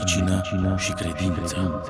medicină și credință.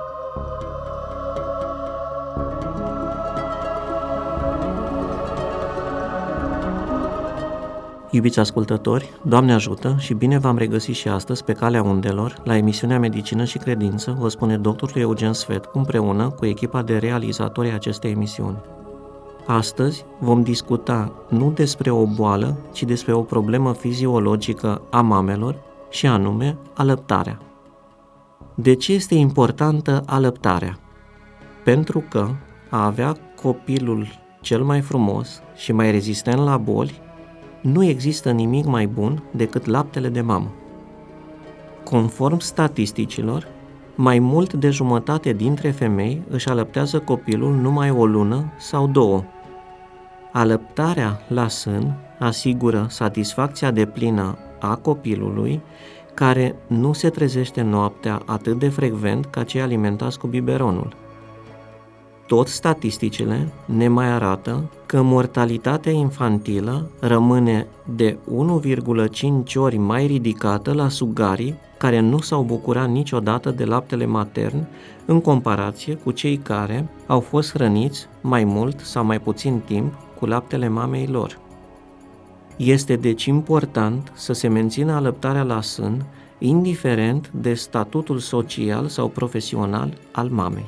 Iubiți ascultători, Doamne ajută și bine v-am regăsit și astăzi pe Calea Undelor, la emisiunea Medicină și Credință, vă spune doctorul Eugen Sfetcu, împreună cu echipa de realizatori a acestei emisiuni. Astăzi vom discuta nu despre o boală, ci despre o problemă fiziologică a mamelor, și anume alăptarea. De ce este importantă alăptarea? Pentru că a avea copilul cel mai frumos și mai rezistent la boli, nu există nimic mai bun decât laptele de mamă. Conform statisticilor, mai mult de jumătate dintre femei își alăptează copilul numai o lună sau două. Alăptarea la sân asigură satisfacția deplină a copilului, care nu se trezește noaptea atât de frecvent ca cei alimentați cu biberonul. Tot statisticile ne mai arată că mortalitatea infantilă rămâne de 1,5 ori mai ridicată la sugarii care nu s-au bucurat niciodată de laptele matern, în comparație cu cei care au fost hrăniți mai mult sau mai puțin timp cu laptele mamei lor. Este deci important să se mențină alăptarea la sân, indiferent de statutul social sau profesional al mamei.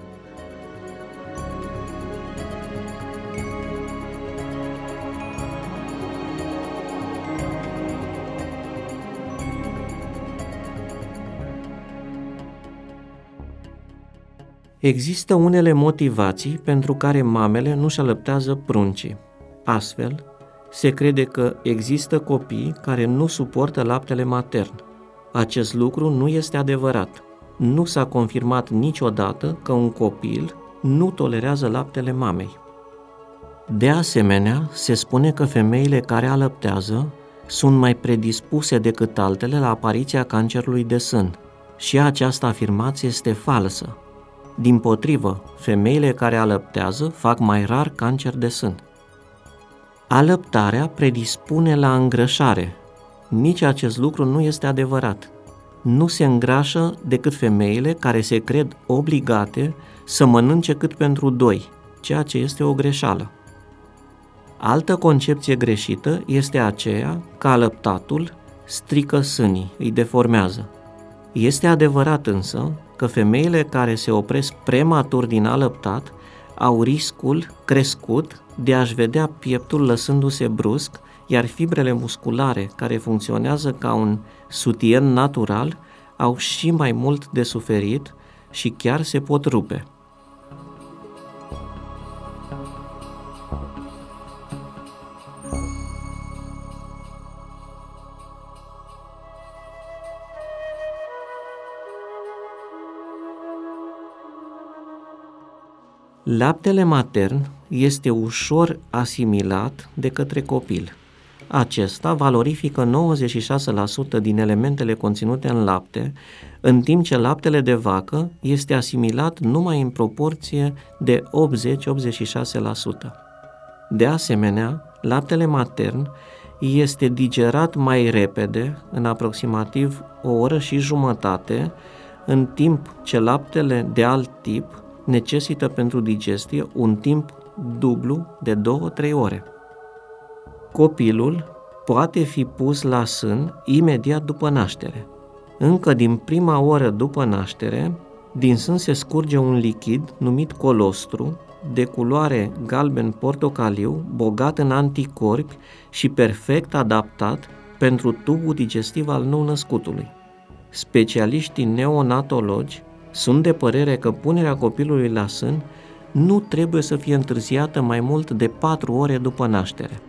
Există unele motivații pentru care mamele nu-și alăptează pruncii. Astfel, se crede că există copii care nu suportă laptele matern. Acest lucru nu este adevărat. Nu s-a confirmat niciodată că un copil nu tolerează laptele mamei. De asemenea, se spune că femeile care alăptează sunt mai predispuse decât altele la apariția cancerului de sân. Și această afirmație este falsă. Dimpotrivă, femeile care alăptează fac mai rar cancer de sân. Alăptarea predispune la îngrășare. Nici acest lucru nu este adevărat. Nu se îngrașă decât femeile care se cred obligate să mănânce cât pentru doi, ceea ce este o greșeală. Altă concepție greșită este aceea că alăptatul strică sânii, îi deformează. Este adevărat însă că femeile care se opresc prematur din alăptat au riscul crescut de a-și vedea pieptul lăsându-se brusc, iar fibrele musculare care funcționează ca un sutien natural au și mai mult de suferit și chiar se pot rupe. Laptele matern este ușor asimilat de către copil. Acesta valorifică 96% din elementele conținute în lapte, în timp ce laptele de vacă este asimilat numai în proporție de 80-86%. De asemenea, laptele matern este digerat mai repede, în aproximativ o oră și jumătate, în timp ce laptele de alt tip necesită pentru digestie un timp dublu de 2-3 ore. Copilul poate fi pus la sân imediat după naștere. Încă din prima oră după naștere, din sân se scurge un lichid numit colostru, de culoare galben-portocaliu, bogat în anticorpi și perfect adaptat pentru tubul digestiv al nou-născutului. Specialiștii neonatologi sunt de părere că punerea copilului la sân nu trebuie să fie întârziată mai mult de 4 ore după naștere.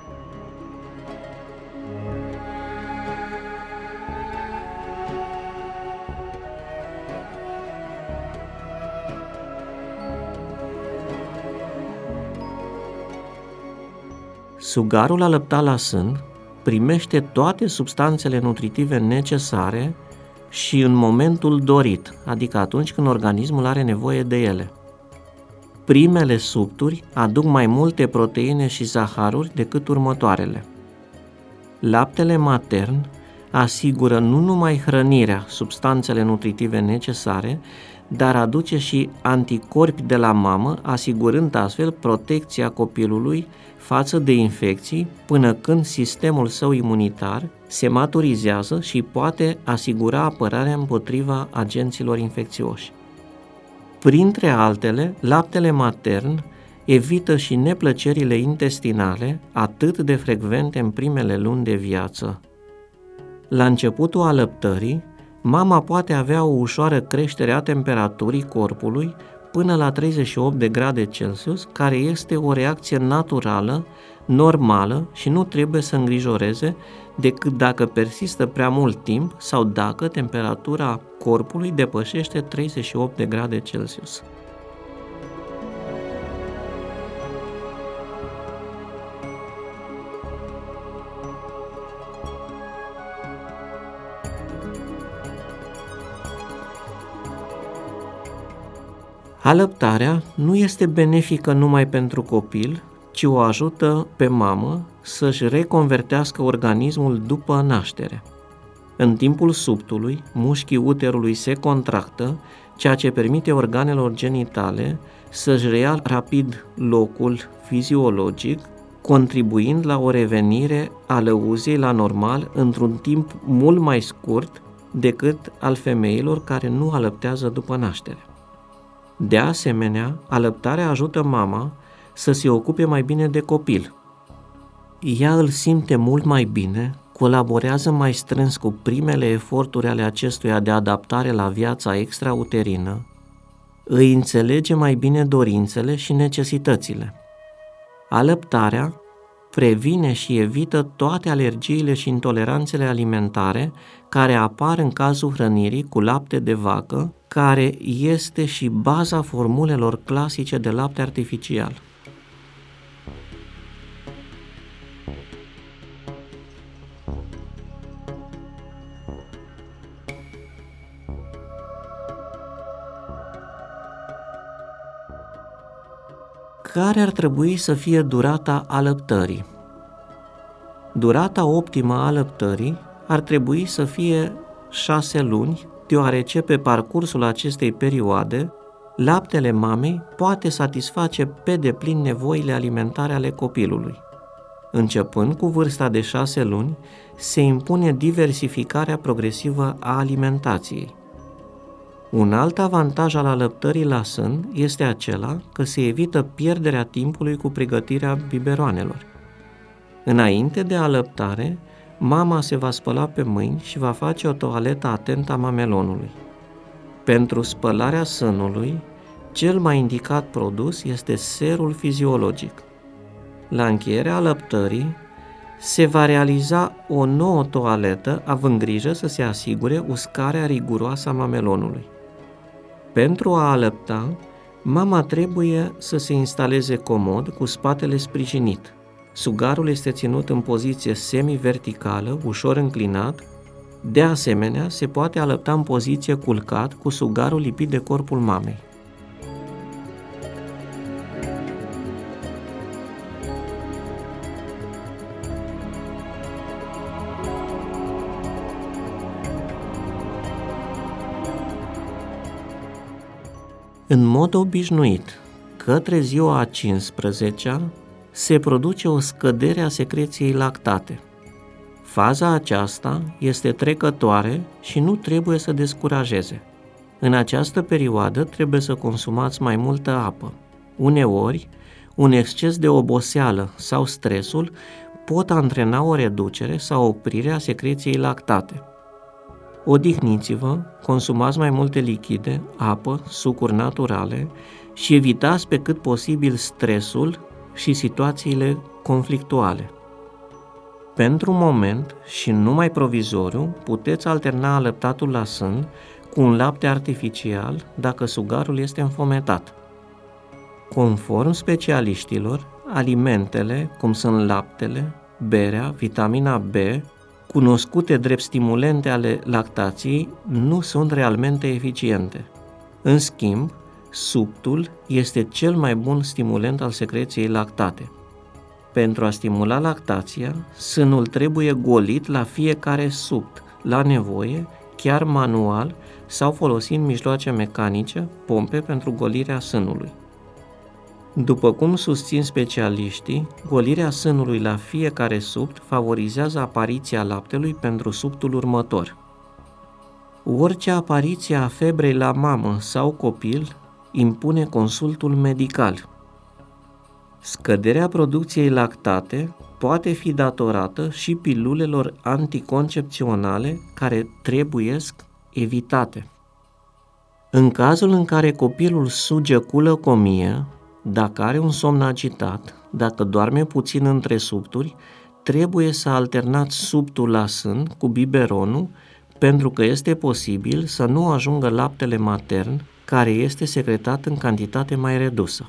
Sugarul alăptat la sân primește toate substanțele nutritive necesare și în momentul dorit, adică atunci când organismul are nevoie de ele. Primele subturi aduc mai multe proteine și zaharuri decât următoarele. Laptele matern asigură nu numai hrănirea, substanțele nutritive necesare, dar aduce și anticorpi de la mamă, asigurând astfel protecția copilului față de infecții până când sistemul său imunitar se maturizează și poate asigura apărarea împotriva agenților infecțioși. Printre altele, laptele matern evită și neplăcerile intestinale atât de frecvente în primele luni de viață. La începutul alăptării, mama poate avea o ușoară creștere a temperaturii corpului până la 38 de grade Celsius, care este o reacție naturală, normală și nu trebuie să îngrijoreze decât dacă persistă prea mult timp sau dacă temperatura corpului depășește 38 de grade Celsius. Alăptarea nu este benefică numai pentru copil, ci o ajută pe mamă să-și reconvertească organismul după naștere. În timpul suptului, mușchii uterului se contractă, ceea ce permite organelor genitale să-și reia rapid locul fiziologic, contribuind la o revenire a lăuziei la normal într-un timp mult mai scurt decât al femeilor care nu alăptează după naștere. De asemenea, alăptarea ajută mama să se ocupe mai bine de copil. Ea îl simte mult mai bine, colaborează mai strâns cu primele eforturi ale acestuia de adaptare la viața extrauterină, îi înțelege mai bine dorințele și necesitățile. Alăptarea previne și evită toate alergiile și intoleranțele alimentare care apar în cazul hrănirii cu lapte de vacă, care este și baza formulelor clasice de lapte artificial. Care ar trebui să fie durata alăptării? Durata optimă a alăptării ar trebui să fie 6 luni, deoarece pe parcursul acestei perioade, laptele mamei poate satisface pe deplin nevoile alimentare ale copilului. Începând cu vârsta de 6 luni, se impune diversificarea progresivă a alimentației. Un alt avantaj al alăptării la sân este acela că se evită pierderea timpului cu pregătirea biberoanelor. Înainte de alăptare, mama se va spăla pe mâini și va face o toaletă atentă a mamelonului. Pentru spălarea sânului, cel mai indicat produs este serul fiziologic. La încheierea alăptării, se va realiza o nouă toaletă, având grijă să se asigure uscarea riguroasă a mamelonului. Pentru a alăpta, mama trebuie să se instaleze comod cu spatele sprijinit. Sugarul este ținut în poziție semi-verticală, ușor înclinat. De asemenea, se poate alăpta în poziție culcat cu sugarul lipit de corpul mamei. În mod obișnuit, către ziua a 15-a, se produce o scădere a secreției lactate. Faza aceasta este trecătoare și nu trebuie să descurajeze. În această perioadă trebuie să consumați mai multă apă. Uneori, un exces de oboseală sau stresul pot antrena o reducere sau oprire a secreției lactate. Odihniți-vă, consumați mai multe lichide, apă, sucuri naturale și evitați pe cât posibil stresul și situațiile conflictuale. Pentru moment și numai provizoriu, puteți alterna alăptatul la sân cu un lapte artificial dacă sugarul este înfometat. Conform specialiștilor, alimentele, cum sunt laptele, berea, vitamina B, cunoscute drept stimulente ale lactației, nu sunt realmente eficiente. În schimb, suptul este cel mai bun stimulant al secreției lactate. Pentru a stimula lactația, sânul trebuie golit la fiecare supt, la nevoie, chiar manual sau folosind mijloace mecanice, pompe pentru golirea sânului. După cum susțin specialiștii, golirea sânului la fiecare subt favorizează apariția laptelui pentru subtul următor. Orice apariție a febrei la mamă sau copil impune consultul medical. Scăderea producției lactate poate fi datorată și pilulelor anticoncepționale care trebuiesc evitate. În cazul în care copilul suge cu lăcomie, dacă are un somn agitat, dacă doarme puțin între subturi, trebuie să alternați subtul la sân cu biberonul, pentru că este posibil să nu ajungă laptele matern, care este secretat în cantitate mai redusă.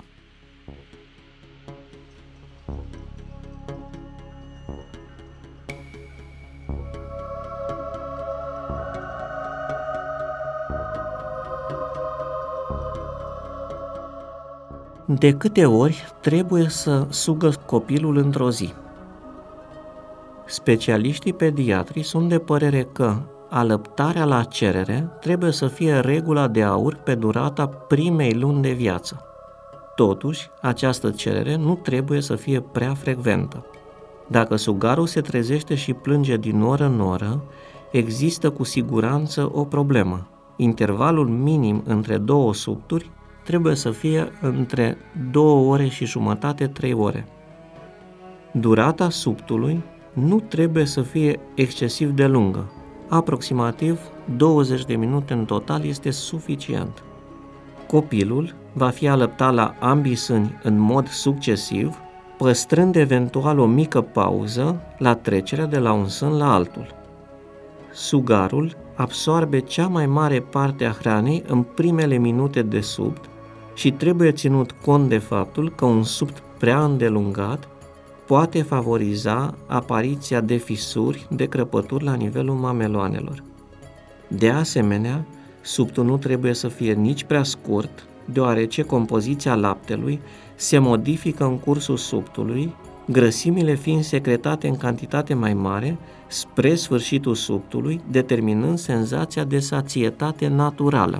De câte ori trebuie să sugă copilul într-o zi? Specialiștii pediatri sunt de părere că alăptarea la cerere trebuie să fie regula de aur pe durata primei luni de viață. Totuși, această cerere nu trebuie să fie prea frecventă. Dacă sugarul se trezește și plânge din oră în oră, există cu siguranță o problemă. Intervalul minim între două subturi trebuie să fie între 2 ore și jumătate, 3 ore. Durata subtului nu trebuie să fie excesiv de lungă. Aproximativ 20 de minute în total este suficient. Copilul va fi alăptat la ambii sâni în mod succesiv, păstrând eventual o mică pauză la trecerea de la un sân la altul. Sugarul absorbe cea mai mare parte a hranei în primele minute de subt și trebuie ținut cont de faptul că un subt prea îndelungat poate favoriza apariția de fisuri, de crăpături la nivelul mameloanelor. De asemenea, subtul nu trebuie să fie nici prea scurt, deoarece compoziția laptelui se modifică în cursul subtului, grăsimile fiind secretate în cantitate mai mare spre sfârșitul subtului, determinând senzația de sațietate naturală.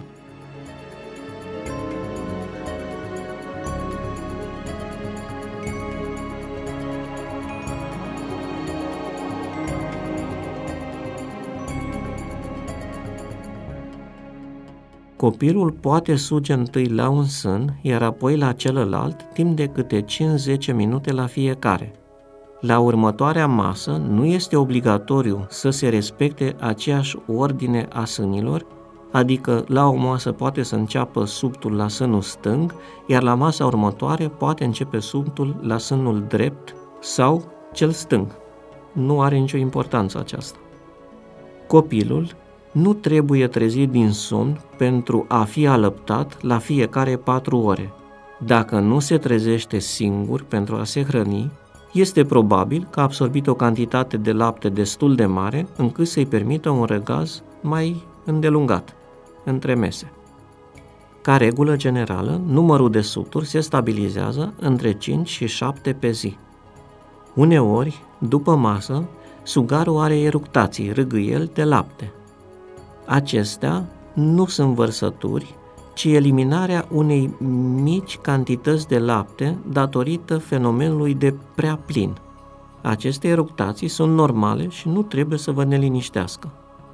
Copilul poate suge întâi la un sân, iar apoi la celălalt, timp de câte 5-10 minute la fiecare. La următoarea masă nu este obligatoriu să se respecte aceeași ordine a sânilor, adică la o masă poate să înceapă subtul la sânul stâng, iar la masa următoare poate începe subtul la sânul drept sau cel stâng. Nu are nicio importanță aceasta. Copilul nu trebuie trezit din somn pentru a fi alăptat la fiecare 4 ore. Dacă nu se trezește singur pentru a se hrăni, este probabil că a absorbit o cantitate de lapte destul de mare încât să-i permită un răgaz mai îndelungat între mese. Ca regulă generală, numărul de subturi se stabilizează între 5 și 7 pe zi. Uneori, după masă, sugarul are eructații, râgâieli de lapte. Acestea nu sunt vărsături, ci eliminarea unei mici cantități de lapte datorită fenomenului de prea plin. Aceste eructații sunt normale și nu trebuie să vă neliniștească.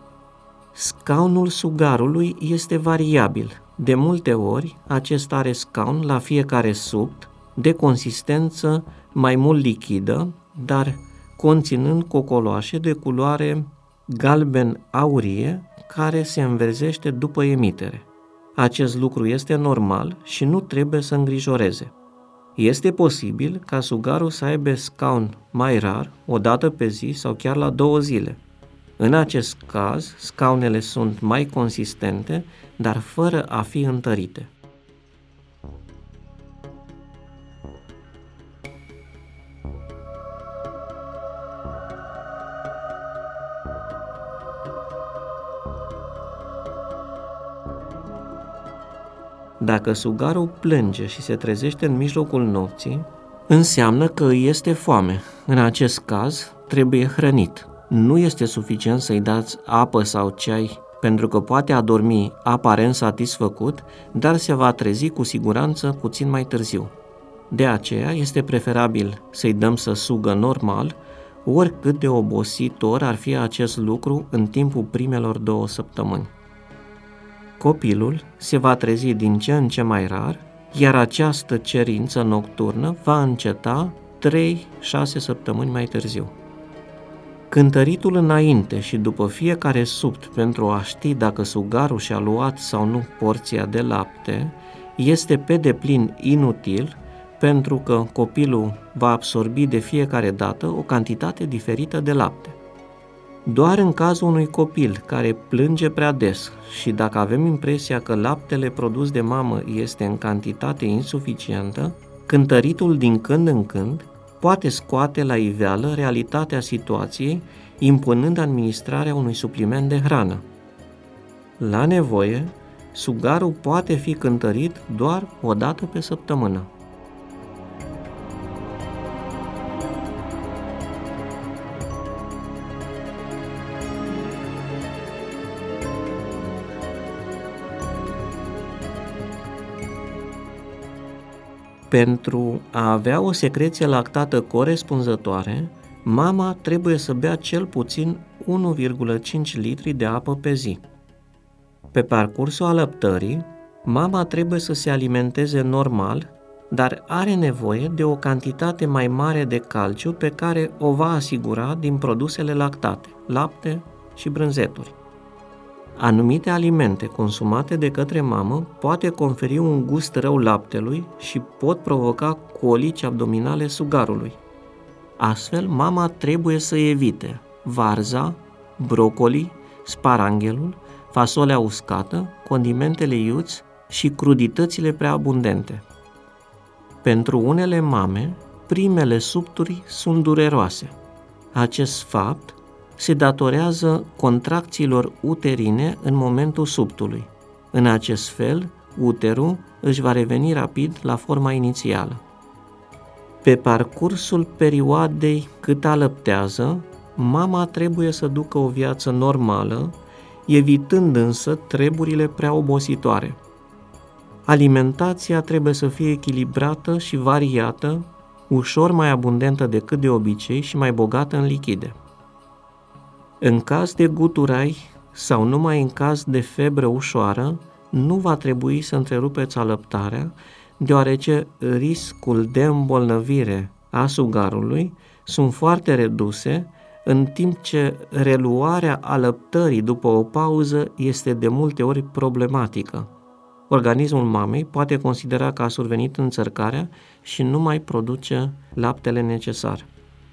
Scaunul sugarului este variabil. De multe ori, acesta are scaun la fiecare subt, de consistență mai mult lichidă, dar conținând cocoloașe de culoare galben-aurie, care se înverzește după emitere. Acest lucru este normal și nu trebuie să îngrijoreze. Este posibil ca sugarul să aibă scaun mai rar, o dată pe zi sau chiar la 2 zile. În acest caz, scaunele sunt mai consistente, dar fără a fi întărite. Dacă sugarul plânge și se trezește în mijlocul nopții, înseamnă că îi este foame. În acest caz, trebuie hrănit. Nu este suficient să-i dați apă sau ceai, pentru că poate adormi aparent satisfăcut, dar se va trezi cu siguranță puțin mai târziu. De aceea este preferabil să-i dăm să sugă normal, oricât de obositor ar fi acest lucru în timpul primelor 2 săptămâni. Copilul se va trezi din ce în ce mai rar, iar această cerință nocturnă va înceta 3-6 săptămâni mai târziu. Cântăritul înainte și după fiecare supt pentru a ști dacă sugarul și-a luat sau nu porția de lapte este pe deplin inutil, pentru că copilul va absorbi de fiecare dată o cantitate diferită de lapte. Doar în cazul unui copil care plânge prea des și dacă avem impresia că laptele produs de mamă este în cantitate insuficientă, cântăritul din când în când poate scoate la iveală realitatea situației, impunând administrarea unui supliment de hrană. La nevoie, sugarul poate fi cântărit doar o dată pe săptămână. Pentru a avea o secreție lactată corespunzătoare, mama trebuie să bea cel puțin 1,5 litri de apă pe zi. Pe parcursul alăptării, mama trebuie să se alimenteze normal, dar are nevoie de o cantitate mai mare de calciu pe care o va asigura din produsele lactate, lapte și brânzeturi. Anumite alimente consumate de către mamă poate conferi un gust rău laptelui și pot provoca colici abdominale sugarului. Astfel, mama trebuie să evite varza, brocoli, sparanghelul, fasolea uscată, condimentele iuți și cruditățile prea abundente. Pentru unele mame, primele supturi sunt dureroase. Acest fapt se datorează contracțiilor uterine în momentul suptului. În acest fel, uterul își va reveni rapid la forma inițială. Pe parcursul perioadei cât alăptează, mama trebuie să ducă o viață normală, evitând însă treburile prea obositoare. Alimentația trebuie să fie echilibrată și variată, ușor mai abundentă decât de obicei și mai bogată în lichide. În caz de guturai sau numai în caz de febră ușoară, nu va trebui să întrerupeți alăptarea, deoarece riscul de îmbolnăvire a sugarului sunt foarte reduse, în timp ce reluarea alăptării după o pauză este de multe ori problematică. Organismul mamei poate considera că a survenit înțărcarea și nu mai produce laptele necesar.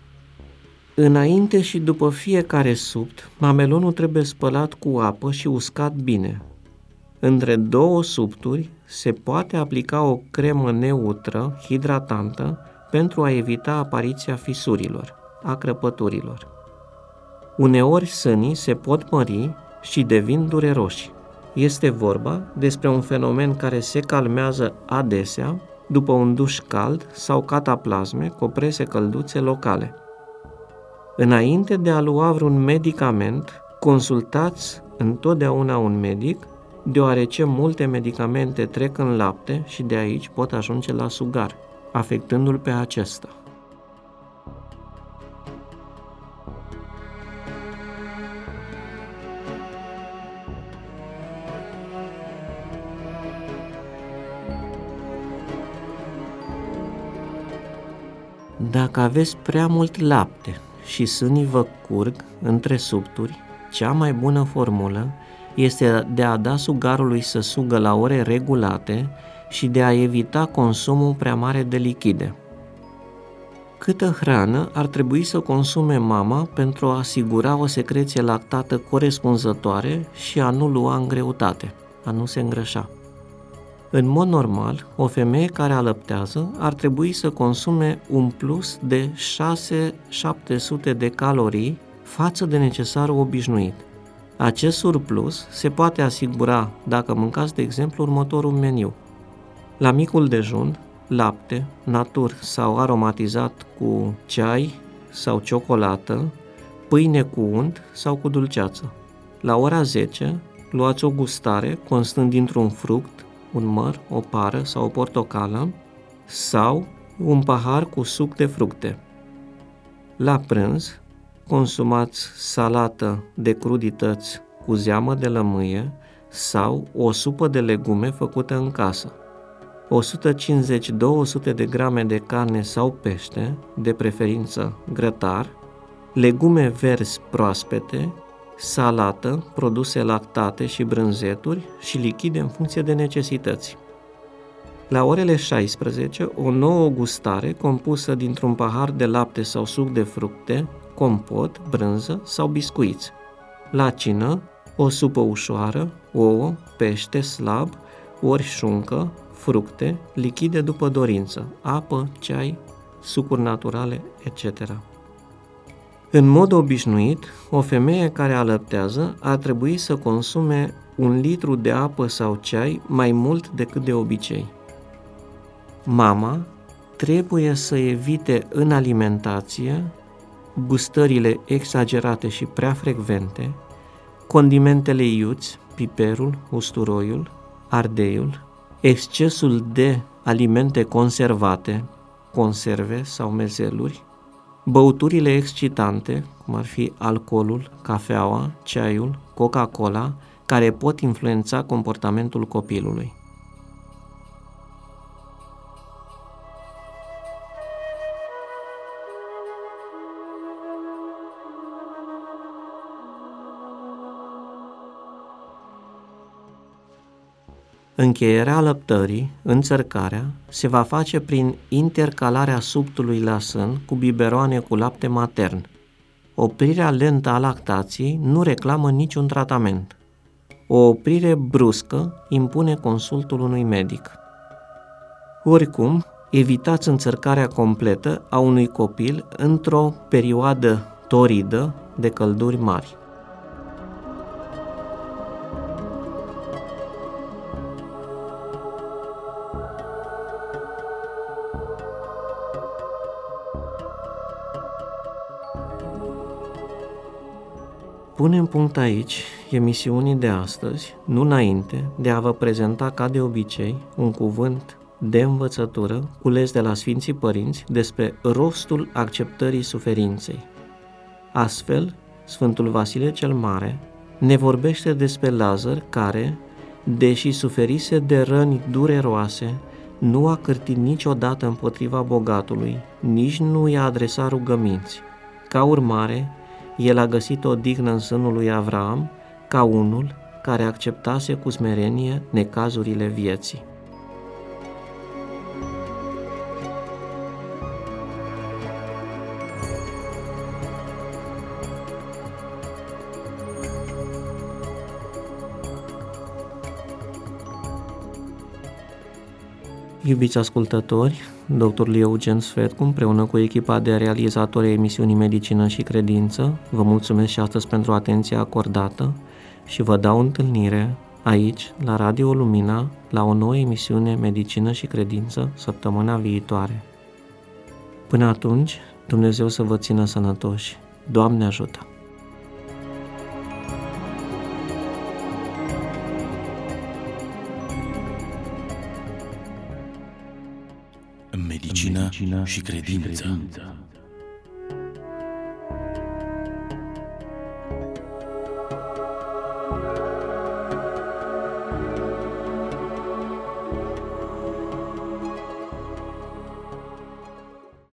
Înainte și după fiecare supt, mamelonul trebuie spălat cu apă și uscat bine. Între 2 supturi se poate aplica o cremă neutră, hidratantă, pentru a evita apariția fisurilor, a crăpăturilor. Uneori sânii se pot mări și devin dureroși. Este vorba despre un fenomen care se calmează adesea după un duș cald sau cataplasme cu oprese călduțe locale. Înainte de a lua vreun medicament, consultați întotdeauna un medic, deoarece multe medicamente trec în lapte și de aici pot ajunge la sugar, afectându-l pe acesta. Dacă aveți prea mult lapte și sânii vă curg între supturi, cea mai bună formulă este de a da sugarului să sugă la ore regulate și de a evita consumul prea mare de lichide. Câtă hrană ar trebui să consume mama pentru a asigura o secreție lactată corespunzătoare și a nu lua în greutate, a nu se îngrășa? În mod normal, o femeie care alăptează ar trebui să consume un plus de 600-700 de calorii față de necesarul obișnuit. Acest surplus se poate asigura dacă mâncați, de exemplu, următorul meniu. La micul dejun, lapte, natur sau aromatizat cu ceai sau ciocolată, pâine cu unt sau cu dulceață. La ora 10, luați o gustare constând dintr-un fruct, un măr, o pară sau o portocală sau un pahar cu suc de fructe. La prânz, consumați salată de crudități cu zeamă de lămâie sau o supă de legume făcută în casă. 150-200 de grame de carne sau pește, de preferință grătar, legume verzi proaspete, salată, produse lactate și brânzeturi și lichide în funcție de necesități. La orele 16, o nouă gustare compusă dintr-un pahar de lapte sau suc de fructe, compot, brânză sau biscuiți. La cină, o supă ușoară, ouă, pește slab, ori șuncă, fructe, lichide după dorință, apă, ceai, sucuri naturale, etc. În mod obișnuit, o femeie care alăptează ar trebui să consume 1 litru de apă sau ceai mai mult decât de obicei. Mama trebuie să evite în alimentație gustările exagerate și prea frecvente, condimentele iuți, piperul, usturoiul, ardeiul, excesul de alimente conservate, conserve sau mezeluri, băuturile excitante, cum ar fi alcoolul, cafeaua, ceaiul, Coca-Cola, care pot influența comportamentul copilului. Încheierea alăptării, înțărcarea, se va face prin intercalarea subtului la sân cu biberoane cu lapte matern. Oprirea lentă a lactației nu reclamă niciun tratament. O oprire bruscă impune consultul unui medic. Oricum, evitați înțărcarea completă a unui copil într-o perioadă toridă de călduri mari. Punem punct aici emisiunii de astăzi, nu înainte de a vă prezenta ca de obicei un cuvânt de învățătură cules de la Sfinții Părinți despre rostul acceptării suferinței. Astfel, Sfântul Vasile cel Mare ne vorbește despre Lazar care, deși suferise de răni dureroase, nu a cârtit niciodată împotriva bogatului, nici nu i-a adresat rugăminți. Ca urmare, el a găsit o odihnă în sânul lui Avraam ca unul care acceptase cu smerenie necazurile vieții. Iubiți ascultători, doctorul Eugen Sfetcu, împreună cu echipa de realizatori a emisiunii Medicină și Credință, vă mulțumesc și astăzi pentru atenția acordată și vă dau întâlnire aici, la Radio Lumina, la o nouă emisiune Medicină și Credință săptămâna viitoare. Până atunci, Dumnezeu să vă țină sănătoși. Doamne ajută! Medicină și credință.